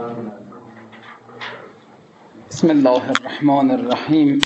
بسم الله الرحمن الرحیم.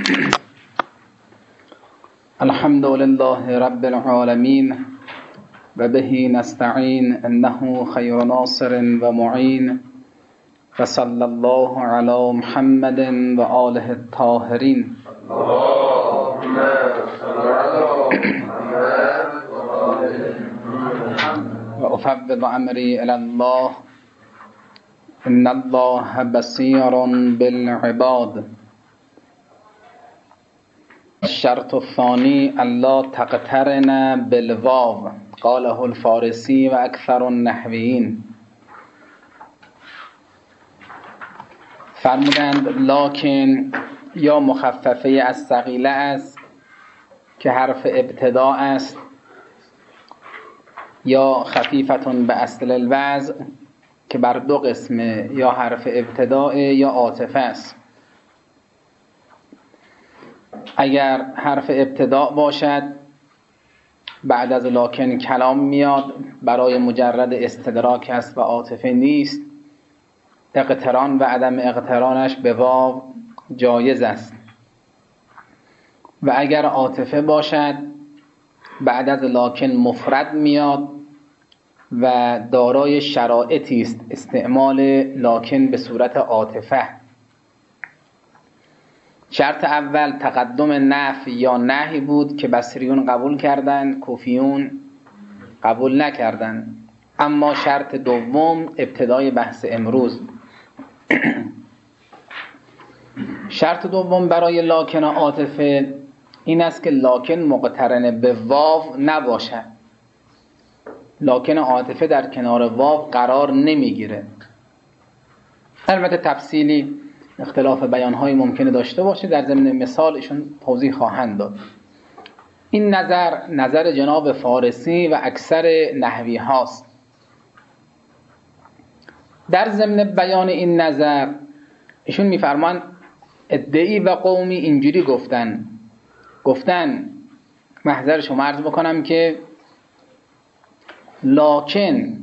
الحمد لله رب العالمین و به نستعین انه خیر ناصر و معین و صلی الله علی محمد و آله الطاهرین. اللهم صل علی محمد و آله محمد. و افوض امری الی الله ان الله بصیر بالعباد. الشرط الثانی الا تقترن بالواو قاله الفارسی و اکثر النحویین. فرمودند لکن یا مخففه از ثقیله است که حرف ابتدا است، یا خفیفتون به اصل الوضع که بر دو قسمه، یا حرف ابتداء یا عاطفه است. اگر حرف ابتدا باشد بعد از لکن کلام میاد، برای مجرد استدراک است و عاطفه نیست. اقتران و عدم اقترانش به واو جایز است. و اگر عاطفه باشد بعد از لکن مفرد میاد و دارای شرایطی است استعمال لکن به صورت عاطفه. شرط اول تقدم نفی یا نهی بود که بصریون قبول کردند، کوفیون قبول نکردند. اما شرط دوم ابتدای بحث امروز. شرط دوم برای لکن عاطفه این است که لکن مقترن به واو نباشد. لکن عاطفه در کنار واو قرار نمیگیره. البته تفصیلی اختلاف بیان‌های ممکنه داشته باشه، در ضمن مثال ایشون توضیح خواهند داد. این نظر جناب فارسی و اکثر نحوی هاست. در ضمن بیان این نظر ایشون میفرمان ادعی و قومی اینجوری گفتن محضر شما عرض بکنم که لکن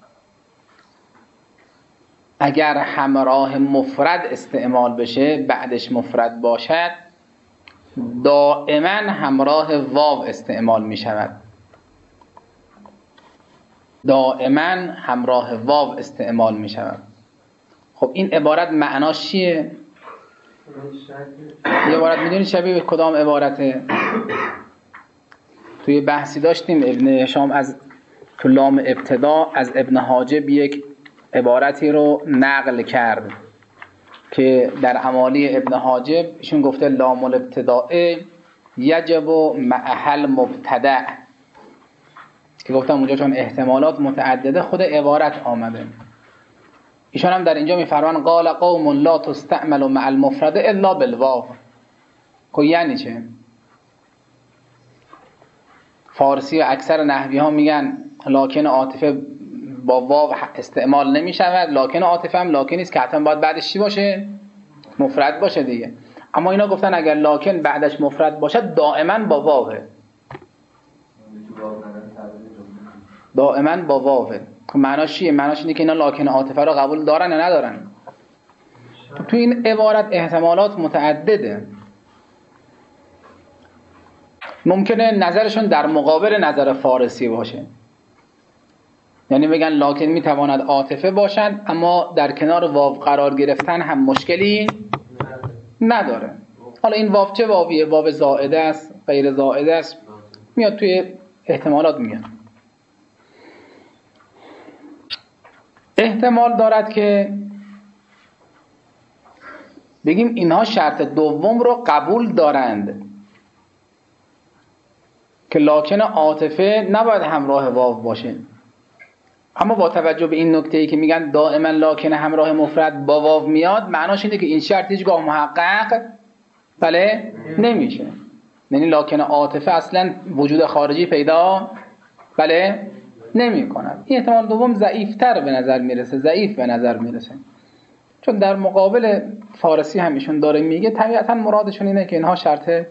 اگر همراه مفرد استعمال بشه، بعدش مفرد باشد، دائما همراه واو استعمال می شود. دائما همراه واو استعمال می شود. خب این عبارت معناش چیه؟ یه عبارت میدونید شبیه به کدام عبارته؟ توی بحثی داشتیم ابن هشام از تو لام ابتدا از ابن حاجب یک عبارتی رو نقل کرد که در امالی ابن حاجب ایشون گفته لام الابتداء یجب معها مبتدع، که گفتم اونجا چون احتمالات متعدده خود عبارت آمده. ایشون هم در اینجا میفرمان قال قوم لا تستعمل مع المفرد الا بالواو. که یعنی چه؟ فارسی و اکثر نحوی ها میگن لکن عاطفه با واو استعمال نمی شود. لکن عاطفه هم لکنی است که حتما باید بعدش چی باشه؟ مفرد باشه دیگه. اما اینا گفتن اگر لکن بعدش مفرد باشد دائما با واوه. دائما با واوه. معناش چیه؟ معناش اینه که اینا لکن عاطفه رو قبول دارن یا ندارن. تو این عبارت احتمالات متعدده. ممکنه نظرشون در مقابل نظر فارسی باشه، یعنی بگن لکن میتواند عاطفه باشد اما در کنار واو قرار گرفتن هم مشکلی نداره. حالا این واو چه واویه؟ واو زائده است، غیر زائده است، میاد توی احتمالات میاد. احتمال دارد که بگیم اینها شرط دوم رو قبول دارند که لکن عاطفه نباید همراه واو باشه، اما با توجه به این نکته‌ای که میگن دائما لکن همراه مفرد با واو میاد، معناش اینه که این شرط هیچگاه محقق نمیشه. یعنی لکن عاطفه اصلا وجود خارجی پیدا نمی کند. این احتمال دوم ضعیف به نظر میرسه، چون در مقابل فارسی همیشون داره میگه طبیعتا مرادشون اینه که اینها شرط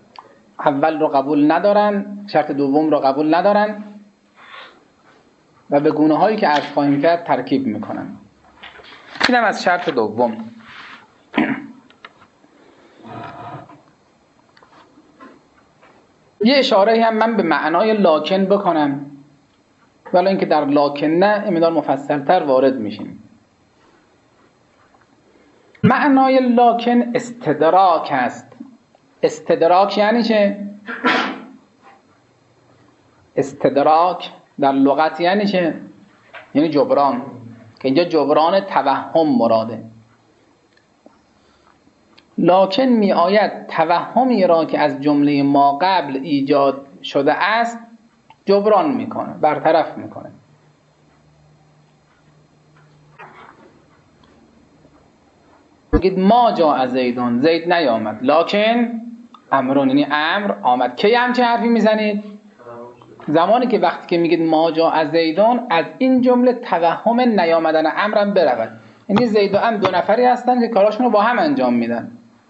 اول رو قبول ندارن، شرط دوم رو قبول ندارن و به گونه هایی که عرض خواهیم کرد ترکیب میکنن. اینم از شرط دوم. یه اشاره هم من به معنای لاکن بکنم، ولی اینکه در لاکن نه این مقدار مفصل‌تر وارد میشیم. معنای لاکن استدراک است. استدراک یعنی چه؟ استدراک در لغت یعنی چه؟ یعنی جبران، که اینجا جبران توهم مراده. لاکن می آید توهمی را که از جمله ما قبل ایجاد شده است جبران میکنه، برطرف میکنه. بگید ما جاء زیدون، زید نیامد، لاکن امرون، یعنی امر آمد. کی همچه حرفی میزنید؟ زمانی که وقتی که میگید ما جاء زیدون از این جمله توهم نیامدن امرم برود. یعنی زید و امر دو نفری هستن که کاراشون رو با هم انجام میدن.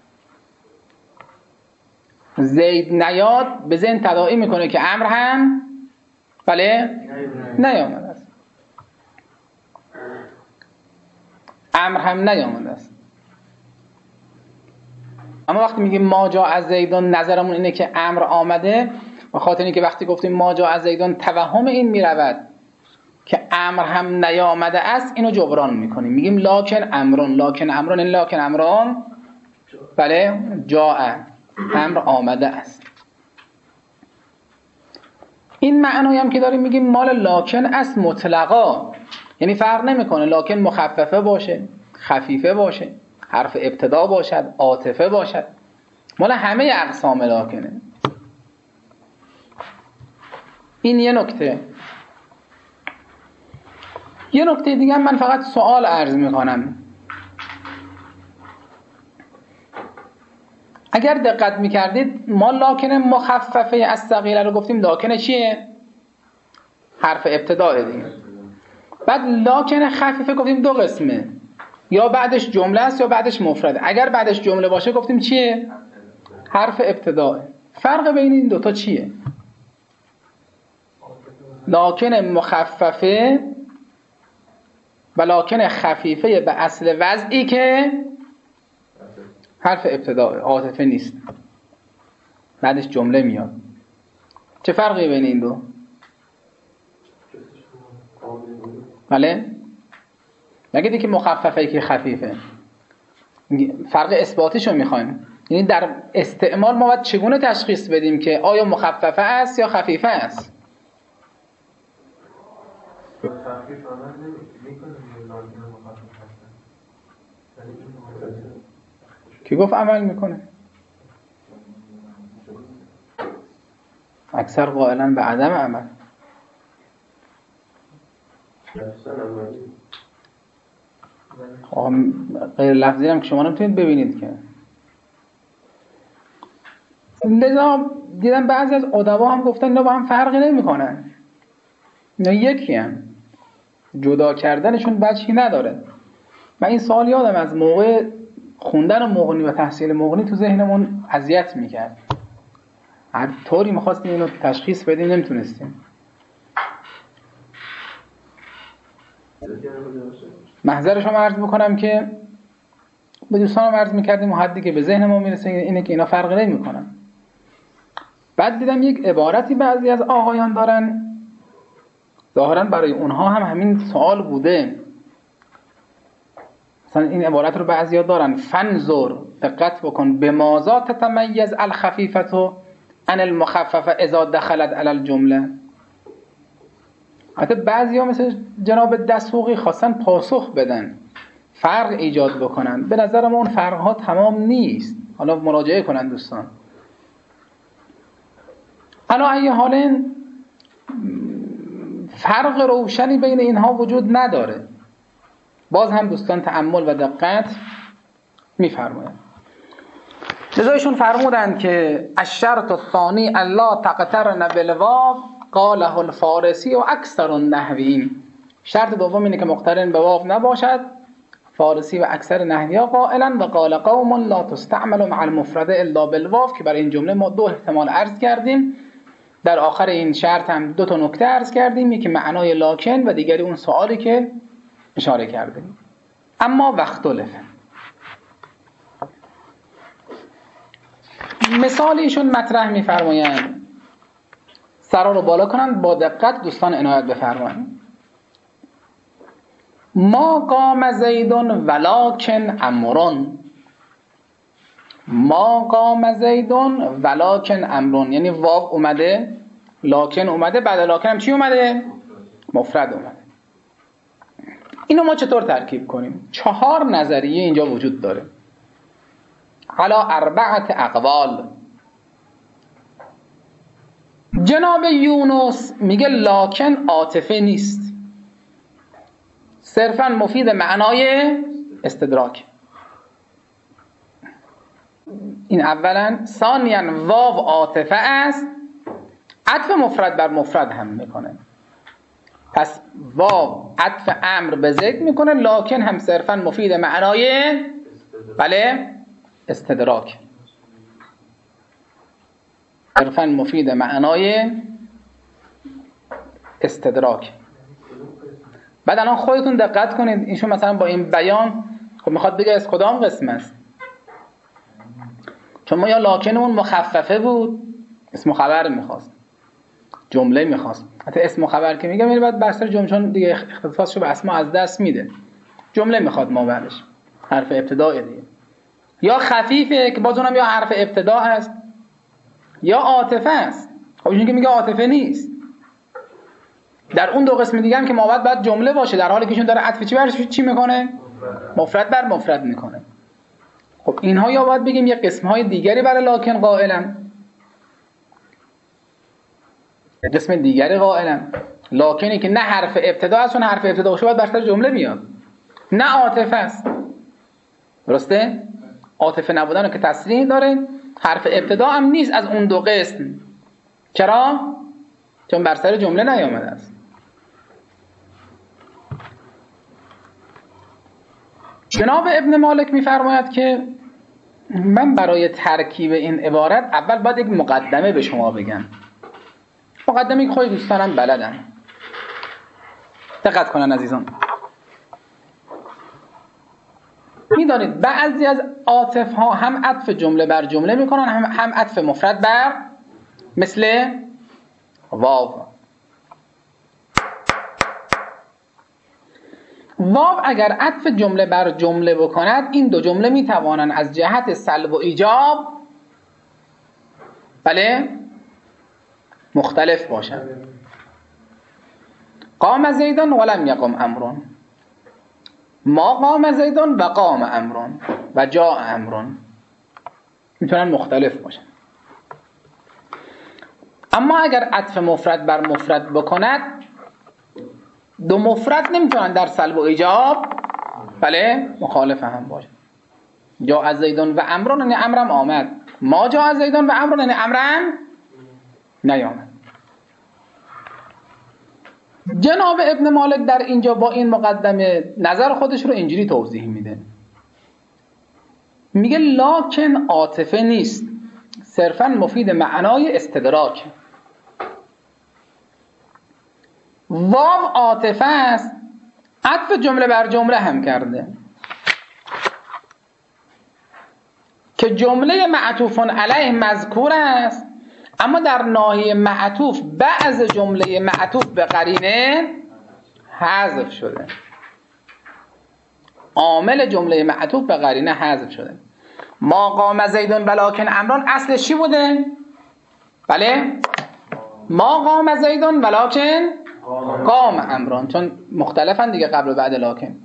زید نیاد به ذهن تداعی میکنه که امر هم نیامده است. امر هم نیامده است. اما وقتی میگیم ما جاء زیدون نظرمون اینه که امر آمده، به خاطر اینکه وقتی گفتیم ما جاء زیدون توهم این میرود که امر هم نیامده است، اینو جبران میکنیم. میگیم لاکن امرون، لاکن امرون، این لاکن امرون جاء، امر آمده است. این معنایی هم که داریم میگیم مال لاکن است مطلقا، یعنی فرق نمیکنه لاکن مخففه باشه، خفیفه باشه، حرف ابتدا باشد، عاطفه باشد، مال همه اقسام لاکنه. این یه نکته. یه نکته دیگه من فقط سوال عرض میکنم. اگر دقت میکردید ما لاکن مخففه از ثقیله رو گفتیم. لاکن چیه؟ حرف ابتداء دیگه. بعد لاکن خفیفه گفتیم دو قسمه، یا بعدش جمله است یا بعدش مفرده. اگر بعدش جمله باشه گفتیم چیه؟ حرف ابتداء. فرق بین این دوتا چیه؟ لاکن مخففه و لاکن خفیفه به اصل وضعی که حرف ابتداء، عاطفه نیست، بعدش جمله میاد. چه فرقی بین این دو؟ بله؟ نگیدی که مخففه که خفیفه. فرق اثباتیشو میخوایم. یعنی در استعمال ما باید چگونه تشخیص بدیم که آیا مخففه است یا خفیفه است؟ کی گفت عمل میکنه؟ اکثر قائلن به عدم عمل. غیر لفظی هم که شما نمیتونید ببینید که. لذا دیدم بعضی از ادبا هم گفتن اینا با هم فرقی نمیکنن، اینا یکی هم، جدا کردنشون وجهی نداره. من این سوال یادم از موقع خوندن مغنی و تحصیل مغنی تو ذهنمون اذیت میکرد. هر طوری میخواستیم اینو تشخیص بدیم نمیتونستیم. محضرش هم عرض بکنم که به دوستانم عرض میکردیم و حدی که به ذهن ما میرسه اینه که اینا فرق نمیکنن. بعد دیدم یک عبارتی بعضی از آقایان دارن، ظاهرا برای اونها هم همین سوال بوده. مثلا این عبارت رو بعضیا دارن: فنظر، دقت بکن، بماذا تتمیز الخفیفه عن المخففه اذا دخلت علی الجمله. حتی بعضیا مثل جناب دسوقی خواستن پاسخ بدن، فرق ایجاد بکنن. به نظرم اون فرقها تمام نیست. حالا مراجعه کنن دوستان. علی ای حال فرق روشنی بین اینها وجود نداره. باز هم دوستان تأمل و دقت می‌فرمایند. لذایشون فرمودند که الشرط الثانی الا تقترن بالواو قاله الفارسی و اکثر النحویین. شرط دوم اینه که مقترن به واو نباشد. فارسی و اکثر نحوی‌ها قائلن و قال قوم لا تستعمل مع المفرد الا بالواو، که برای این جمله ما دو احتمال عرض کردیم. در آخر این شرط هم 2 تا نکته عرض کردیم، یکی معنای لاکن و دیگری اون سوالی که اشاره کردیم. اما واختلف، مثال ایشون مطرح می‌فرمایند، سرا رو بالا کنند با دقت دوستان عنایت بفرمایید. ما قام زیدون ولکن امرون، ما قام زیدون ولکن امرون، یعنی واو اومده، لاکن اومده، بعد لاکن هم چی اومده؟ مفرد اومده. اینو ما چطور ترکیب کنیم؟ 4 نظریه اینجا وجود داره، علی 4 اقوال. جناب یونس میگه لاکن عاطفه نیست، صرفا مفید معنای استدراک. این اولا. ثانیا واو عاطفه است، عطف مفرد بر مفرد هم میکنه، پس واو عطف امر به زید میکنه، لاکن هم صرفا مفید معنای بله استدراک، صرفا مفید معنای استدراک. بعد الان خودتون دقت کنید، ایشون مثلا با این بیان خب میخواد بگه از کدام قسم است؟ چون ما یا لاکنمون مخففه بود، اسم خبر میخواست، جمله میخواست. حتی اسم خبر که میگم یعنی بعد بحث جمله، چون دیگه اختصاصشو به اسما از دست میده، جمله میخواد ما بعدش حرف ابتداء دیگه. یا خفیفه که باز اونم یا حرف ابتدا است یا عاطفه است. خب ایشون که میگه عاطفه نیست، در اون 2 قسم دیگه هم که ما باید جمله باشه، در حالی که ایشون داره عطف چی برش چی میکنه؟ مفرد بر مفرد میکنه. خب اینها یا باید بگیم یه قسم‌های دیگری برای لاکن قائلن، قسم دیگری قائلن. لاکنی که نه حرف ابتدا است، چون حرف ابتدا باشه باید بر سر جمله میاد، نه عاطفه است. درسته؟ عاطفه نبودن رو که تصریح داره، حرف ابتدا هم نیست از اون 2 قسم. چرا؟ چون بر سر جمله نیامده است. جناب ابن مالک میفرماید که من برای ترکیب این عبارت اول باید یک مقدمه به شما بگم، مقدمه که خود دوستانم بلدن. دقت کنن عزیزان، میدانید بعضی از عاطف ها هم عطف جمله بر جمله میکنن، هم عطف مفرد بر، مثل واو. واو اگر عطف جمله بر جمله بکند، این 2 جمله میتوانند از جهت سلب و ایجاب بله مختلف باشند. قام زیدون ولم یقم امرون، ما قام زیدون و قام امرون و جاء امرون، میتونن مختلف باشن. اما اگر عطف مفرد بر مفرد بکند، 2 مفرد نمیتونن در سلب و ایجاب بله مخالف هم باشن. جاء زیدون و امرون یعنی امرم آمد، ما جاء زیدون و امرون یعنی امرم نیامد. جناب ابن مالک در اینجا با این مقدمه نظر خودش رو اینجوری توضیح میده، میگه لاکن عاطفه نیست، صرفا مفید معنای استدراک. واو عاطفه است، عطف جمله بر جمله هم کرده که جمله معطوف علیه مذکور است، اما در ناحیه معطوف بعض جمله معطوف به قرینه حذف شده، عامل جمله معطوف به قرینه حذف شده. ما قام زیدون ولکن امران اصلش چی بوده؟ بله ما قام زیدون ولکن قام امران، چون مختلفن دیگه قبل و بعد لاکن.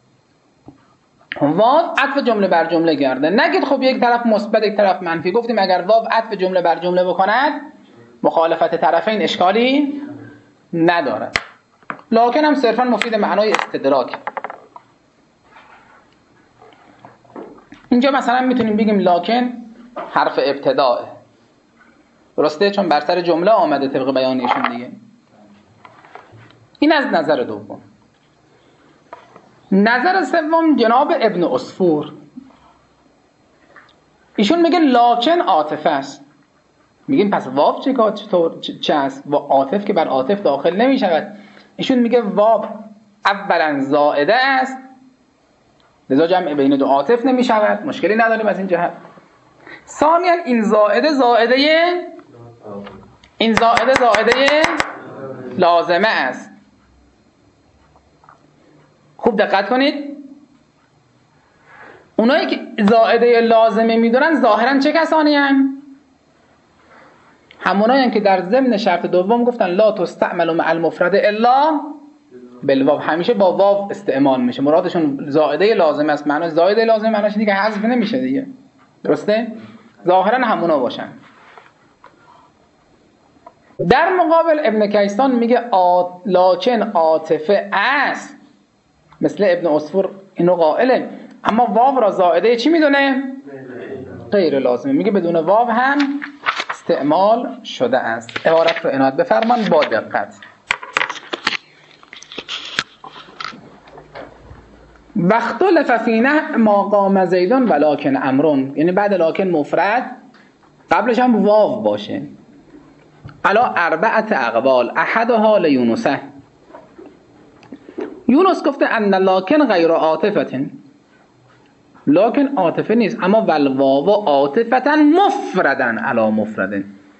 واو عطف جمله بر جمله گرده، نگید خب یک طرف مثبت یک طرف منفی. گفتیم اگر واو عطف جمله بر جمله بکند مخالفت طرفین اشکالی ندارد. لاکن هم صرفا مفید معنای استدراک. اینجا مثلا میتونیم بگیم لاکن حرف ابتداء، درسته؟ چون بر سر جمله آمده طبق بیانیشون دیگه. این از نظر دوم. نظر سوم جناب ابن عصفور، ایشون میگه لاکن عاطفه است، میگیم پس واو چه است؟ و عاطف که بر عاطف داخل نمی شود. ایشون میگه واو اولا زائده است، لذا جمع بین دو عاطف نمی شود، مشکلی نداریم از این جهت. ثانیا این زائده لازمه است. خوب دقت کنید، اونایی که زائده لازمه میدونن ظاهرا چه کسانی هستند؟ همونایی هستند که در ضمن شرط دوم گفتن لا تستعمل مع المفرد الا بالواو، همیشه با واو استعمال میشه. مرادشون زائده لازمه است. معنی زائده لازمه معنیش اینه که حذف نمیشه دیگه، درسته؟ ظاهرا همونا باشن. در مقابل ابن کیسان میگه لاکن عاطفه است، مثل ابن عصفور اینو قائله، اما واو را زائده چی میدونه؟ غیر لازمه. میگه بدون واو هم استعمال شده است. عبارت رو عنایت بفرمان با دقت. واختلف فی نحو ما قام زیدون ولکن امرون، یعنی بعد لاکن مفرد قبلش هم واو باشه. علا اربعت اقوال احدها لیونسه. یونس گفته ان لاکن غیر عاطفه، لاکن عاطفه نیست، اما والواو عاطفه مفردن علا مفردن.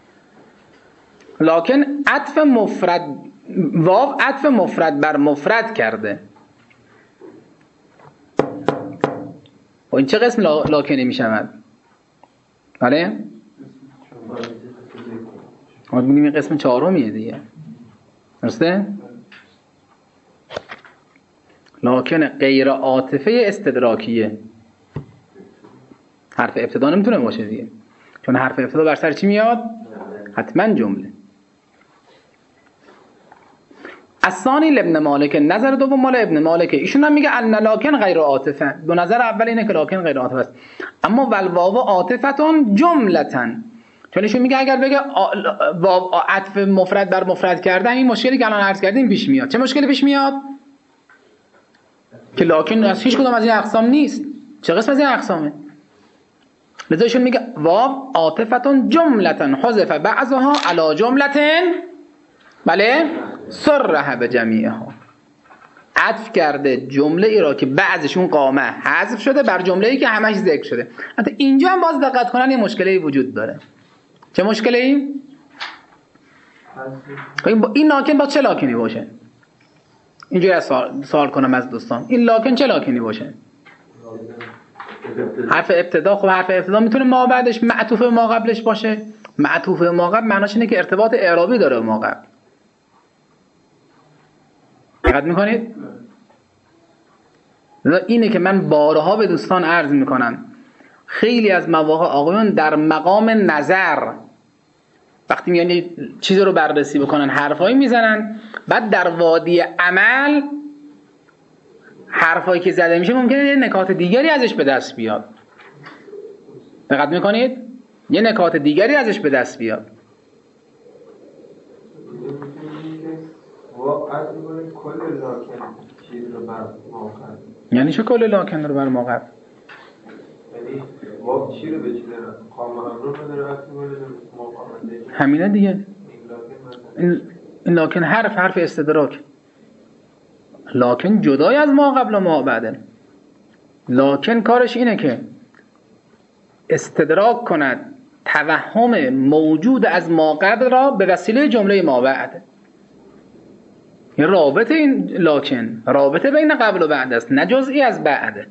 لاکن عطف مفرد، واو عطف مفرد بر مفرد کرده. و این چه قسم لاکنی می شود؟ بله؟ ما بگیم این قسم چهارمیه دیگه، درسته؟ لاکن غیر عاطفه استدراکیه. حرف ابتدا نمیتونه باشه دیگه، چون حرف ابتدا بر سر چی میاد؟ حتما جمله. الثانی لابن مالک، نظر دوم مال ابن مالک، ایشون هم میگه ان لاکن غیر عاطفه. دو نظر اول اینه که لاکن غیر عاطفه است، اما والواو عاطفتون جملتن. چون ایشون میگه اگر بگه واو عطف مفرد بر مفرد کردن، این مشکلی که الان عرض کردیم پیش میاد. چه مشکلی پیش میاد؟ که لاکن از هیچ کدوم از این اقسام نیست. چه قسم از این اقسامه؟ لذا ایشون میگه واو عاطفتون جملتن حذف بعضها علی جملتن، بله، صرح بجمیعها، عطف کرده جمله ای را که بعضشون قامه حذف شده بر جمله ای که همش ذکر شده. حتی اینجا هم باز دقت کنن یه مشکلی وجود داره. چه مشکلی؟ این لاکن با چه لاکنی باشه؟ اینجوری سوال کنم از دوستان، این لاکن چه لاکنی باشه؟ حرف ابتدا. خب حرف ابتدا میتونه ما بعدش معطوف به ما قبلش باشه. معطوف به ما قبل معناش اینه که ارتباط اعرابی داره به ما قبل. دقت میکنید؟ اینه که من بارها به دوستان عرض میکنم، خیلی از مواقع آقایون در مقام نظر وقتی میان چیزی رو بررسی بکنن حرفایی میزنن، بعد در وادی عمل حرفایی که زده میشه ممکنه یه نکات دیگری ازش به دست بیاد. دقت میکنید؟ یه نکات دیگری ازش به دست بیاد. یعنی چه کل لاکن رو بر موقع؟ یعنی واقع چی رو به چی داره؟ قام امرون رو داره وقتی مورد موقع همینه دیگه. این لاکن حرف استدراک. لاکن جدای از ما قبل و ما بعد. لاکن کارش اینه که استدراک کند توهم موجود از ما قبل را به وسیله جمله ما بعد. این رابطه، این لاکن رابطه بین قبل و بعد است، نه جزئی از بعده.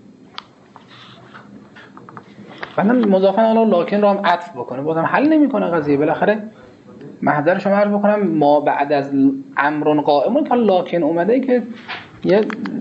بعدم مضافاً حالا لاکن رو هم عطف بکنه بازم حل نمیکنه قضیه. بالاخره محضر شما عرض بکنم ما بعد از امر قائم که لاکن اومده که یه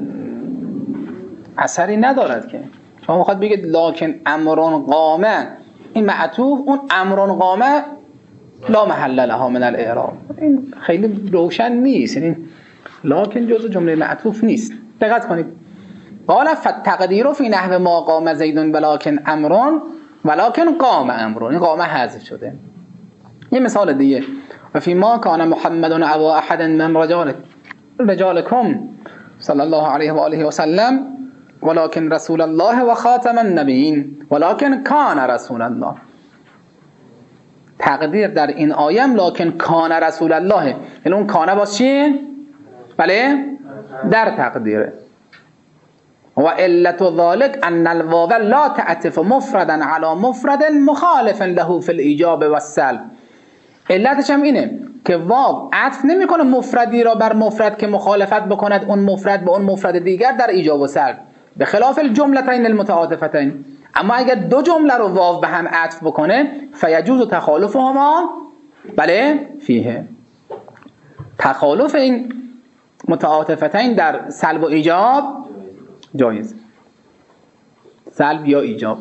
اثری ندارد که شما میخواد بگید لاکن امر قامه، این معطوف، اون امر قامه لا محل لها من الاعراب. این خیلی روشن نیست، این لاکن جزء جمله معطوف نیست. دقت کنید. قال فالتقدیر فی نحو ما قام زید ولکن امر ولکن قام امر، این قام حذف شده. یه مثال دیگه، و فی ما کان محمد ابا احد من رجالکم صلی الله علیه و آله و سلم ولکن رسول الله و خاتم النبیین ولکن کان رسول الله. تقدیر در این آیم لکن کان رسول الله، یعنی اون کانه باز چیه؟ بله در تقدیره. و علت ذلك ان الواو لا تعطف مفردا على مفرد مخالف له في الايجاب والسلب. علتش هم اینه که واو عطف نمیکنه مفردی را بر مفرد که مخالفت بکند اون مفرد به اون مفرد دیگر در ایجاب و سلب، به خلاف الجملتین المتعاطفتین. اما اگر دو جمله رو واو به هم عطف بکنه فیجوز تخالفهما بله فیه، تخالف این متعاطفتین در سلب و ایجاب جایز، سلب یا ایجاب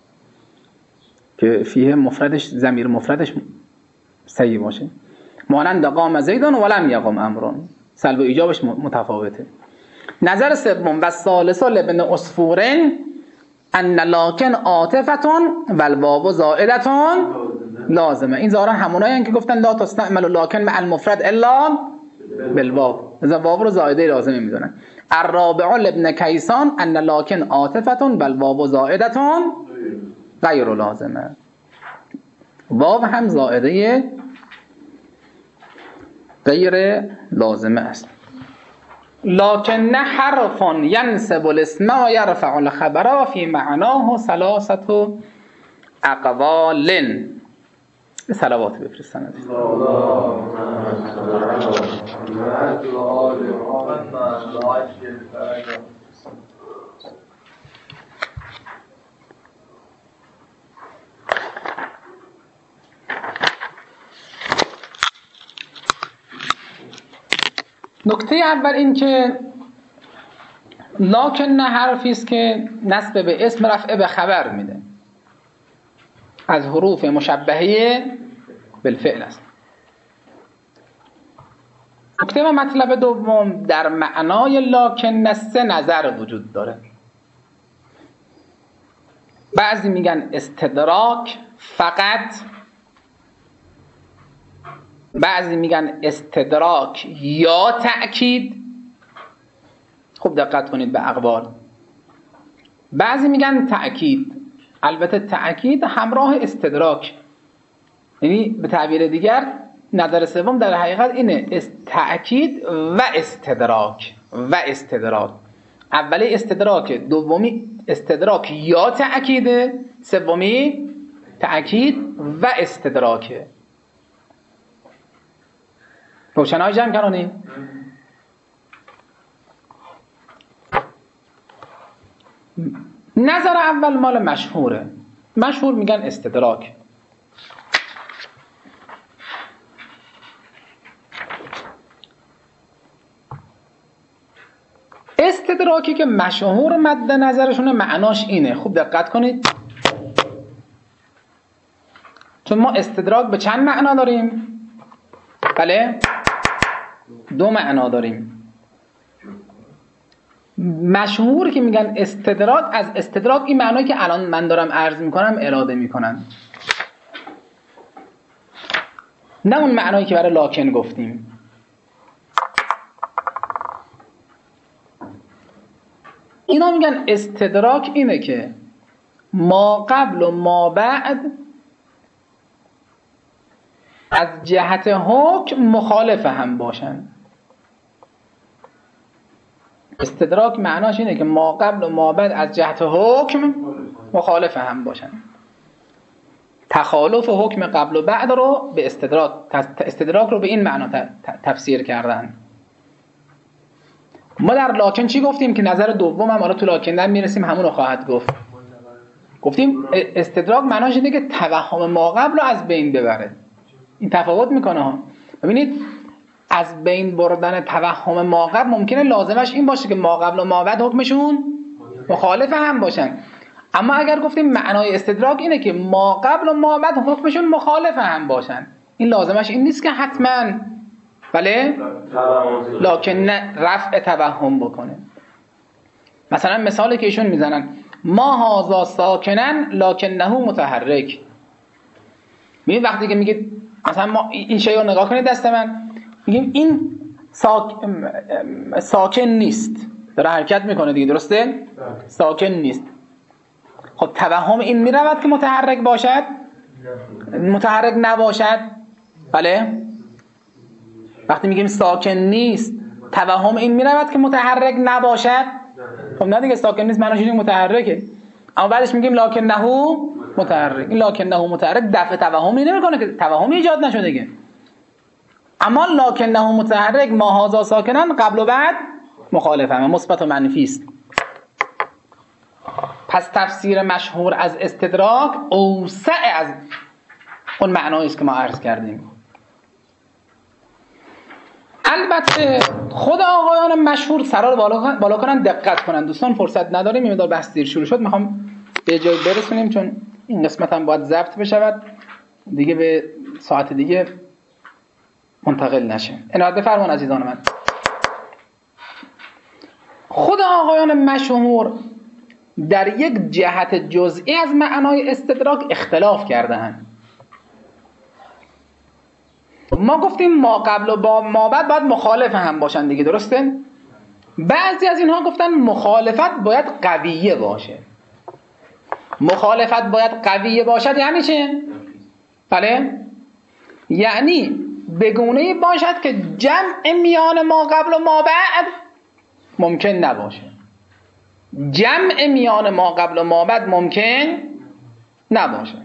که فیه مفردش ضمیر مفردش صحیح باشه. مانند قام زیدون ولم یقم امرون، سلب و ایجابش متفاوته. نظر سوم و ثالث لابن عصفور ان لکن عاطفتون و الواو زائدتون لازمه. این ظاهرا همونایی که گفتن لا تستعمل لکن مع المفرد الا بالواو، اذا واو رو زائده لازمه میدونن. الرابع لابن کیسان ان لکن عاطفتون و الواو زائدتون غیر لازمه. واو هم زائده غیر لازمه است. لكن حرف ينسب الاسم و يرفع الخبر فی معناه ثلاثه اقوال. صلوات بفرستند. نکته اول این که لکن حرفی است که نسب به اسم رفع به خبر میده، از حروف مشبهه بالفعل است. نکته و مطلب دوم، در معنای لکن سه نظر وجود داره. بعضی میگن استدراک فقط، بعضی میگن استدراک یا تأکید. خوب دقت کنید به اقوال. بعضی میگن تأکید، البته تأکید همراه استدراک، یعنی به تعبیر دیگر نظر سوم در حقیقت اینه، تأکید و استدراک و استدراک. اولی استدراک، دومی استدراک یا تأکیده، سومی تأکید و استدراکه. روشنای جمع کنونی؟ نظر اول مال مشهوره، مشهور میگن استدراک. استدراکی که مشهور مد نظرشونه معناش اینه، خوب دقت کنید، چون ما استدراک به چند معنا داریم؟ بله دو معنا داریم. مشهور که میگن استدراک، از استدراک این معنایی که الان من دارم عرض میکنم اراده میکنن، نه اون معنایی که برای لکن گفتیم. اینا میگن استدراک اینه که ما قبل و ما بعد از جهت حکم مخالف هم باشن. استدراک معناش اینه که ما قبل و ما بعد از جهت حکم مخالف هم باشن. تخالف حکم قبل و بعد رو به استدراک رو به این معنا تفسیر کردن. ما در لکن چی گفتیم که نظر دوم هم تو لکن میرسیم همون رو خواهد گفت. گفتیم استدراک معناش اینه که توهم ما قبل رو از بین ببره. این تفاوت میکنه ها. ببینید از بین بردن توهم ما قبل ممکنه لازمش این باشه که ما قبل و ما بعد حکمشون مخالف هم باشن، اما اگر گفتیم معنای استدراک اینه که ما قبل و ما بعد حکمشون مخالف هم باشن، این لازمش این نیست که حتما بله لکن رفع توهم بکنه. مثلا مثالی که ایشون میزنن ما هازا ساکنن لکنه متحرک. ببین وقتی که میگید مثلا ما این شیء رو نگاه کنید دست من، میگیم این ساکن نیست، داره حرکت میکنه دیگه، درسته؟ ساکن نیست. خب توهم این میرود که متحرک باشد؟ متحرک نباشد. بله وقتی میگیم ساکن نیست توهم این میرود که متحرک نباشد. خب نه دیگه ساکن نیست معناش اینه متحرکه، اما بعدش میگیم لکنه متحرک. این لکنه متحرک دفع توهمی نمیکنه که توهمی ایجاد نشده که. اما لکنه متحرک ما هذا ساکنن قبل و بعد مخالفه، مثبت و منفی است. پس تفسیر مشهور از استدراک اوسع از اون معنایی است که ما عرض کردیم. البته خود آقایان مشهور سرا رو بالا کنن، دقت کنن. دوستان فرصت نداریم، این مقدار بحث دیر شروع شد، میخوام به جای برسونیم چون این قسمت هم باید ضبط بشود دیگه، به ساعت دیگه منتقل نشه. عنایت بفرمایید عزیزان من. خود آقایان مشهور در یک جهت جزئی از معنای استدراک اختلاف کرده‌اند. ما گفتیم ما قبل و ما بعد باید مخالف هم باشن دیگه، درسته؟ بعضی از اینها گفتن مخالفت باید قویه باشه. مخالفت باید قویه باشد یعنی چه؟ بله؟ یعنی بگونه باشد که جمع میان ما قبل و ما بعد ممکن نباشه. جمع میان ما قبل و ما بعد ممکن نباشه.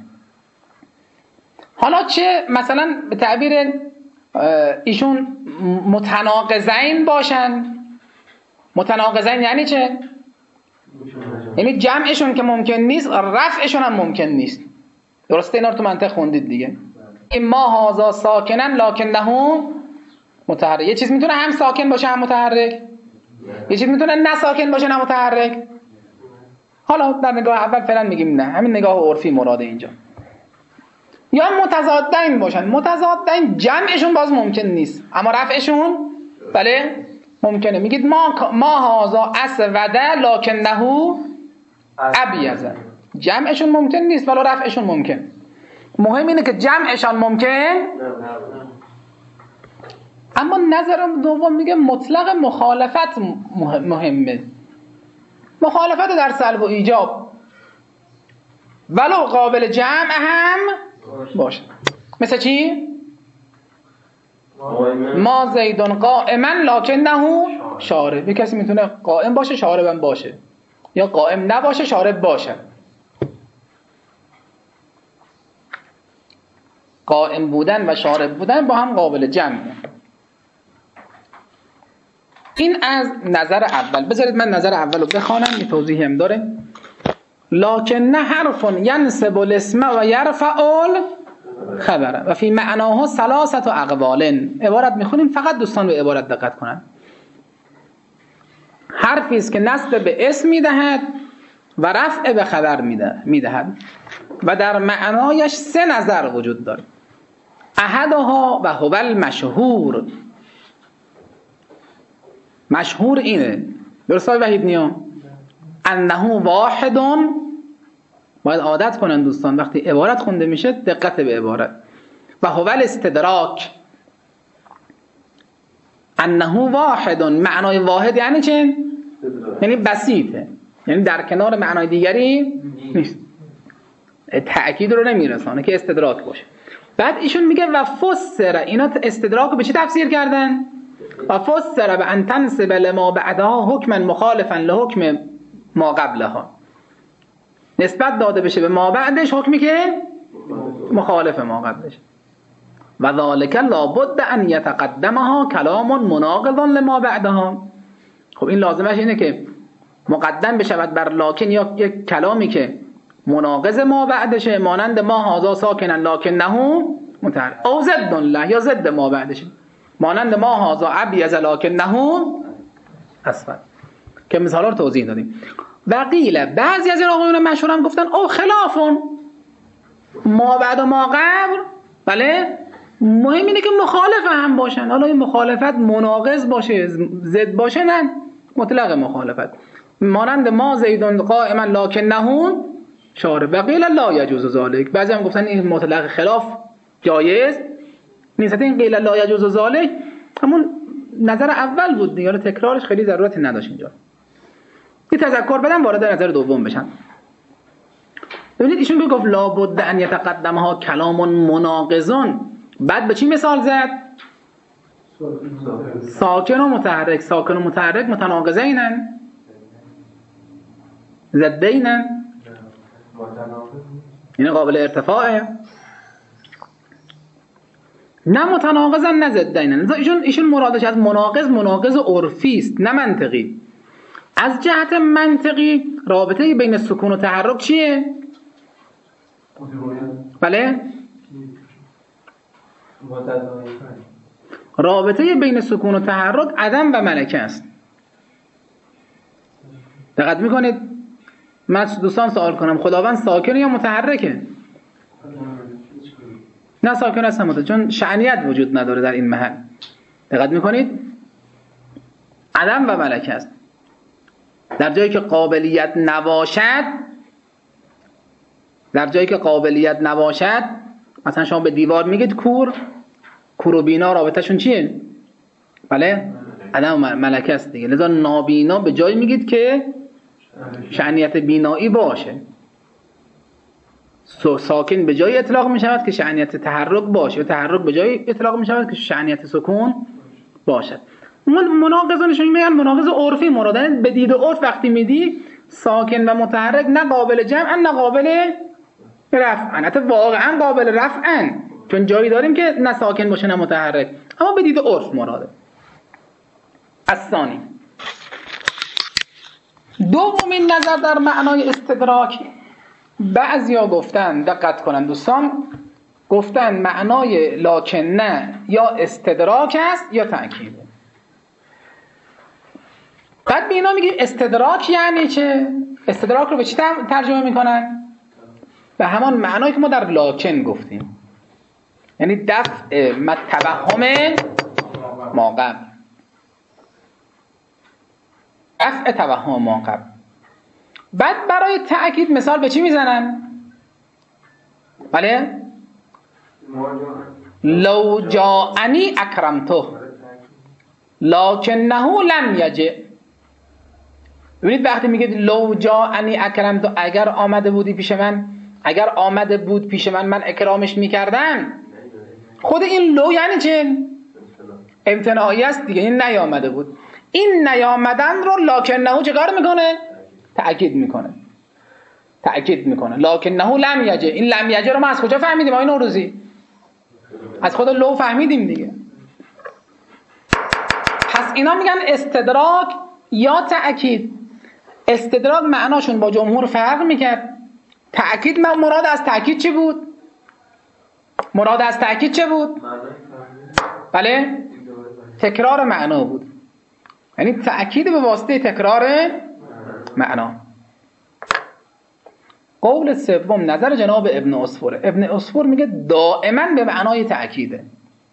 حالا چه مثلا به تعبیر ایشون متناقضین باشن. متناقضین یعنی چه؟ یعنی جمعشون که ممکن نیست رفعشون هم ممکن نیست. درسته؟ اینا رو تو منطق خوندید دیگه. ما هذا ساکنن لکنه متحرک. یه چیز میتونه هم ساکن باشه هم متحرک، یه چیز میتونه نه ساکن باشه نه متحرک. حالا در نگاه اول فعلا میگیم نه، همین نگاه عرفی مراده اینجا. یا متضادین باشن. متضادین جمعشون باز ممکن نیست اما رفعشون بله ممکنه. میگید ما هذا اسود لکنه ابیض. جمعشون ممکن نیست ولی رفعشون ممکن. مهم اینه که جمعشان ممکن. اما نظر دوم میگه مطلق مخالفت مهمه. مخالفت در سلب و ایجاب ولو قابل جمع هم باشه. مثل چی؟ ما زیدون قائما لکنه شارب. یک کسی میتونه قائم باشه شارب هم باشه، یا قائم نباشه شارب باشه. قائم بودن و شارب بودن با هم قابل جمعه. این از نظر اول. بذارید من نظر اول رو بخوانم، یه توضیحی هم داره. لکنه حرف ینصب الاسم و یرفع الخبر و فی معناها ثلاثه اقوال. عبارت میخونیم، فقط دوستان به عبارت دقت کنن. حرفی است که نصب به اسم میدهد و رفع به خبر میدهد و در معنایش سه نظر وجود داره. احدها و هو المشهور. مشهور اینه، درسته وحید نیا؟ انه واحد. باید عادت کنن دوستان وقتی عبارت خونده میشه دقت به عبارت. و هو الاستدراک. انه واحد. معنای واحد یعنی چه؟ یعنی بسیطه، یعنی در کنار معنای دیگری نیست، تأکید رو نمیرسانه که استدراک باشه. بعد ایشون میگه و فسر. اینا استدراک به چی تفسیر کردن؟ و فسر به ان تنسب لما بعدها حکما مخالفا لحکم ما قبلها. نسبت داده بشه به ما بعدش حکمی که مخالف ما قبلش. و ذالک لابد ان یتقدمها کلام مناقض لما بعدها. خب این لازمش اینه که مقدم بشود بر لکن یا یک کلامی که مناقض ما بعدشه، مانند ما هذا ساکنن لکنه متحرک، او ضد له، یا ضد ما بعدشه، مانند ما هذا ابیض لکنه اسود، که مثالا رو توضیح دادیم. و قیل، بعضی از این آقایون مشهور هم گفتن او خلافون، ما بعد و ما قبل بله مهم اینه که مخالف هم باشن. حالا این مخالفت مناقض باشه ضد باشه نه، مطلق مخالفت، مانند ما زیدون قائما لکنه شارب. و قیل لا یجوز ذلک. بعضی هم گفتن این مطلق خلاف جایز نیست. این قیل لا یجوز ذلک همون نظر اول بود دیگه، تکرارش خیلی ضرورتی نداشت. اینجا یه تذکر بدم وارد نظر دوم بشن. ببینید ایشون که گفت لابد ان یتقدمها کلام مناقضون، بعد به چی مثال زد؟ ساکن و متحرک. ساکن و متحرک متناقضینن، ضدینن، این قابل ارتفاعه، نه متناقضن نه ضدینن. ایشون مرادش از مناقض عرفی است نه منطقی. از جهت منطقی رابطه بین سکون و تحرک چیه؟ بله؟ رابطه بین سکون و تحرک عدم و ملکه است. دقت میکنید؟ من دوستان سوال کنم خداوند ساکنه یا متحرکه؟ نه ساکن است، چون شأنیت وجود نداره در این محل. دقت میکنید؟ عدم و ملکه است. در جایی که قابلیت نباشد، مثلا شما به دیوار میگید کور و بینا رابطهشون چیه؟ بله؟ عدم و ملکه است دیگه. لذا نابینا به جایی میگید که شأنیت بینایی باشه. ساکن به جای اطلاق میشود که شأنیت تحرک باشه، و تحرک به جای اطلاق میشود که شأنیت سکون باشد. مناقضانشون میگن مناقض عرفی مرادن. به دید عرف وقتی میدی ساکن و متحرک نه قابل جمع نه قابل رفعن، حتی واقعا قابل رفعن، چون جایی داریم که نه ساکن باشه نه متحرک، اما به دید عرف مراده. الثانی، دومین نظر در معنای استدراک. بعضیا گفتن، دقت کنن دوستان، گفتن معنای لکن نه یا استدراک است یا تأکید. بعد به اینا میگیم استدراک یعنی چه؟ استدراک رو به چی ترجمه میکنن؟ به همان معنایی که ما در لکن گفتیم، یعنی دفع توهم ما قبل. دفع توهم ما قبل. بعد برای تأکید مثال به چی میزنن؟ بله؟ لو جاءنی اکرمته لکنه لم یجئ. ببینید وقتی میگید لو جاءنی اکرمته، اگر آمده بود پیش من من اکرامش میکردم. خود این لو یعنی چه؟ امتناعی است دیگه، این نیامده بود. این نیامدن رو لکنه چه کار میکنه؟ تأکید میکنه. لکنه لم یجئ. این لم یجئ رو ما از کجا فهمیدیم آقای نوروزی؟ از خود لو فهمیدیم دیگه. پس اینا میگن استدراک یا تأکید. استدراک معناشون با جمهور فرق میکرد. تأکید مراد از تأکید چه بود؟ بله؟ تکرار معنا بود. یعنی تأکید به واسطه تکرار معنا. قول سوم نظر جناب ابن عصفور. ابن عصفور میگه دائما به معنای تأکیده،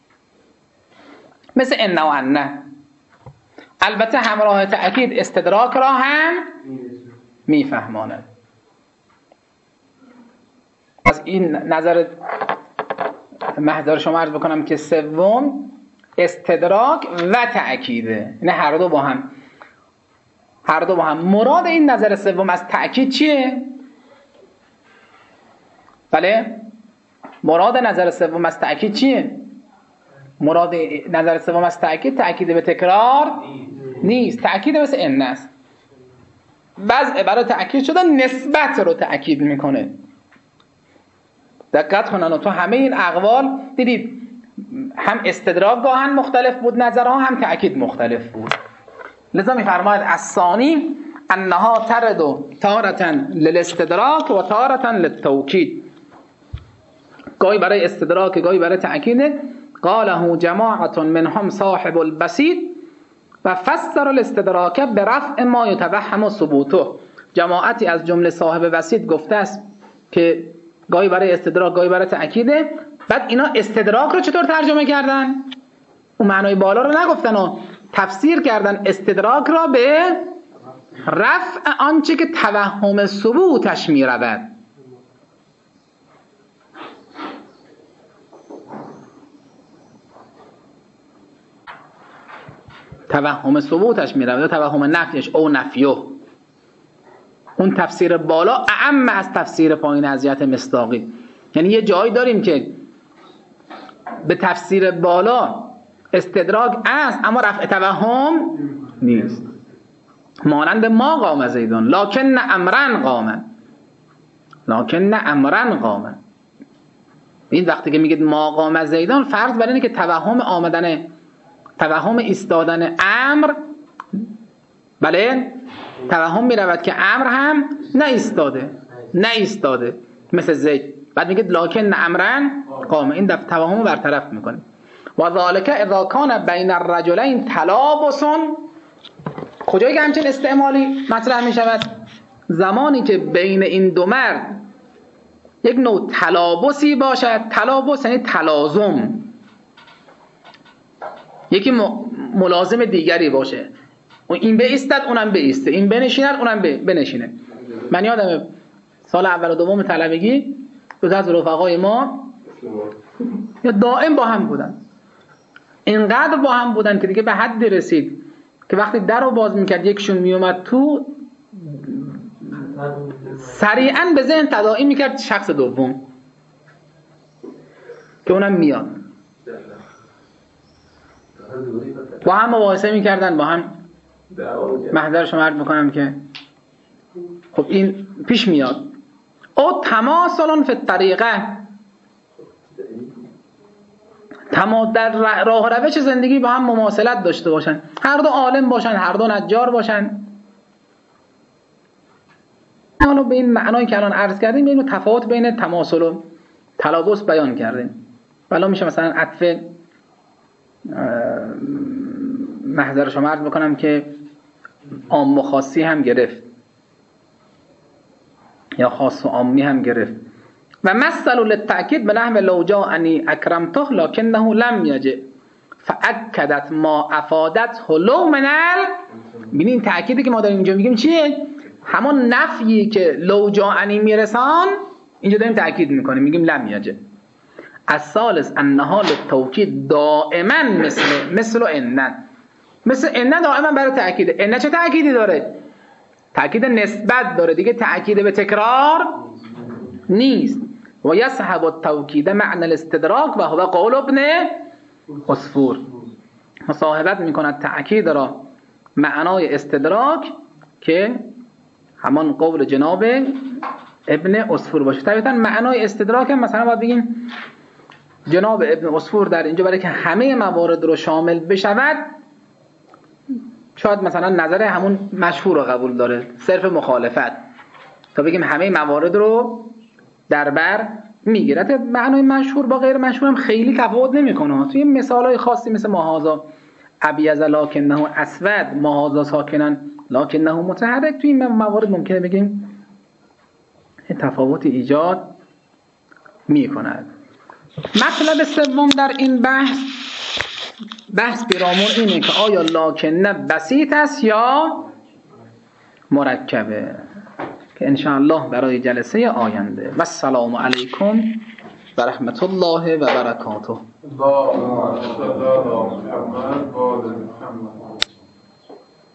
مثل ان و انه. البته همراه تأکید استدراک را هم میفهماند. از این نظر محضر شما عرض بکنم که سوم استدراک و تأکیده، نه هر دو با هم. مراد این نظر سوم از تأکید چیه؟ بله؟ مراد نظر سوم از تأکید چیه؟ مراد نظر سوم از تأکید به تکرار نیست. تأکید مثل ان است. بعض برای تأکید شدن نسبت رو تأکید میکنه. دقت کنن و تو همه این اقوال دیدید هم استدراک گاهن مختلف بود نظرها، هم تأکید مختلف بود. لذا میفرماید الثانی انها ترد تارة للاستدراک و تارة للتوکید. گاهی برای استدراک گاهی برای تأکید. قاله جماعة منهم صاحب البسيط و فسر الاستدراک برفع ما یتوهم ثبوته. جماعتی از جمله صاحب بسیط گفته است که گاهی برای استدراک گاهی برای تأکیده. بعد اینا استدراک رو چطور ترجمه کردن؟ اون معنای بالا رو نگفتن و تفسیر کردن استدراک را به رفع آنچه که توهم ثبوتش می رود. توهم ثبوتش می رود، توهم نفیش او نفیه. اون تفسیر بالا اعم از تفسیر پایین از جهت مصداقی. یعنی یه جایی داریم که به تفسیر بالا استدراک است اما رفع توهم نیست. مانند ما قام زیدون لکن امرن قام، لکن امرن قام. این وقتی که میگید ما قام زیدون فرض بر اینه که توهم آمدن، توهم ایستادن امر، بله توهم میرود که امر هم نه ایستاده مثل زید. بعد میگید لکن امرن قام، این دفع توهم برطرف میکنه. و ذالک اذا کان بین الرجلین تلابس، کجایی که همچین استعمالی مطرح میشود؟ زمانی که بین این دو مرد یک نوع تلابسی باشد. تلابس یعنی تلازم، یکی ملازم دیگری باشه، این بایستد اونم بایسته، این بنشیند اونم بنشینه. من یادمه سال اول و دوم طلبگی دو تا از رفقای ما دائم با هم بودن، اینقدر با هم بودن که دیگه به حد رسید که وقتی در رو باز میکرد یکشون میومد تو سریعا به ذهن تداعی میکرد شخص دوم که اونم میاد. با هم مباحثه میکردن، با هم محضر شما عرض میکنم که خب این پیش میاد. او تماثل فی الطریقه، در راه روش زندگی با هم مماثلت داشته باشن، هر دو عالم باشن، هر دو نجار باشن. حالا به این معنایی که الان عرض کردیم اینو تفاوت بین تماثل و تلابس بیان کردیم. حالا میشه مثلا عطف محضر شما عرض بکنم که عام و خاصی هم گرفت یا خاص و عامی هم گرفت. و مثل للتأکید به نحو لو جاءنی اکرمته لکنه لم یجئ فاکدت ما افادته لو منال. ببینین تأکیدی که ما داریم اینجا میگیم چیه؟ همون نفیی که لو جاءنی میرسان اینجا داریم تأکید میکنیم، میگیم لم یجئ. الثالث انها للتوکید دائما مثل انن، مثل انن دائما برای تأکید. انن چه تأکیدی داره؟ تأکید نسبت داره دیگه، تأکید به تکرار نیست. و یصحب التوکید معنی الاستدراک و هو قول ابن عصفور، مصاحبت میکند تأکید را معنای استدراک که همان قول جناب ابن عصفور باشه. طبعا معنای استدراک هم مثلا باید بگیم جناب ابن عصفور در اینجا برای که همه موارد رو شامل بشود شاید مثلا نظر همون مشهور رو قبول داره، صرف مخالفت، تا بگیم همه موارد رو در بر میگیره. معنای مشهور با غیر مشهور هم خیلی تفاوت نمیکنه. توی مثالای خاصی مثل مهازا ابیض لکنه اسود، مهازا ساکنن لکنه متحرک، توی این موارد ممکنه بگیم تفاوتی ایجاد میکند. مطلب سوم در این بحث پیرامون اینه که آیا لکنه بسیط است یا مرکبه، که انشاءالله برای جلسه آینده. و السلام علیکم و رحمت الله و برکاته.